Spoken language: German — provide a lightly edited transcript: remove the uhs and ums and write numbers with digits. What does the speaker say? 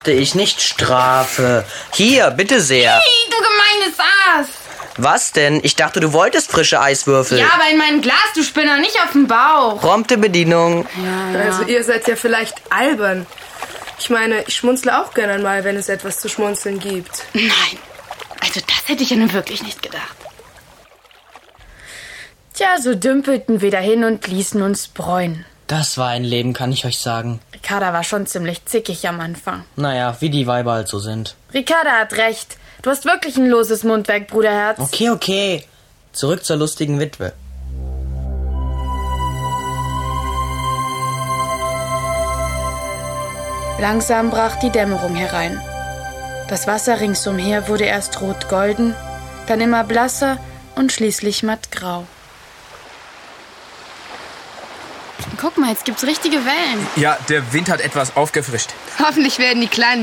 Ich nicht Strafe. Hier, bitte sehr. Hey, du gemeines Aas! Was denn? Ich dachte, du wolltest frische Eiswürfel. Ja, aber in meinem Glas, du Spinner, nicht auf dem Bauch. Prompte Bedienung. Also ihr seid ja vielleicht albern. Ich meine, ich schmunzle auch gerne mal, wenn es etwas zu schmunzeln gibt. Nein, also das hätte ich ja nun wirklich nicht gedacht. Tja, so dümpelten wir dahin und ließen uns bräunen. Das war ein Leben, kann ich euch sagen. Ricarda war schon ziemlich zickig am Anfang. Naja, wie die Weiber halt so sind. Ricarda hat recht. Du hast wirklich ein loses Mundwerk, Bruderherz. Okay. Zurück zur lustigen Witwe. Langsam brach die Dämmerung herein. Das Wasser ringsumher wurde erst rot-golden, dann immer blasser und schließlich mattgrau. Guck mal, jetzt gibt's richtige Wellen. Ja, der Wind hat etwas aufgefrischt. Hoffentlich werden die Kleinen